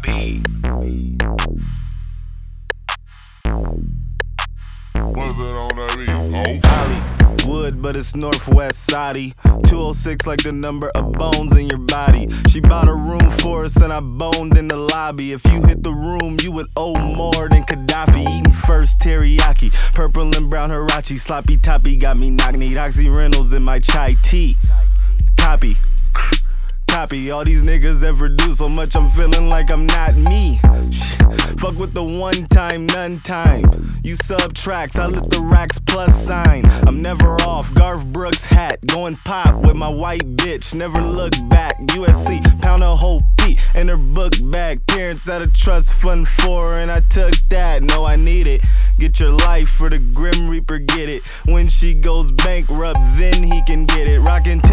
beat. What's it on that beat? Hollywood, but it's Northwest Saudi. 206 like the number of bones in your body. She bought a room for us and I boned in the lobby. If you hit the room, you would owe more than Gaddafi. Eating first teriyaki, purple and brown Hirachi. Sloppy toppy got me knocking. Need Oxy Reynolds in my chai tea. Copy. All these niggas ever do so much, I'm feeling like I'm not me. Fuck with the one time, none time. You subtracts, I lit the racks plus sign. I'm never off, Garth Brooks hat, going pop with my white bitch, never look back. USC, pound a whole beat in her book bag. Parents at a trust fund for her and I took that, no I need it. Get your life for the Grim Reaper, get it. When she goes bankrupt, then he can get it. Rockin'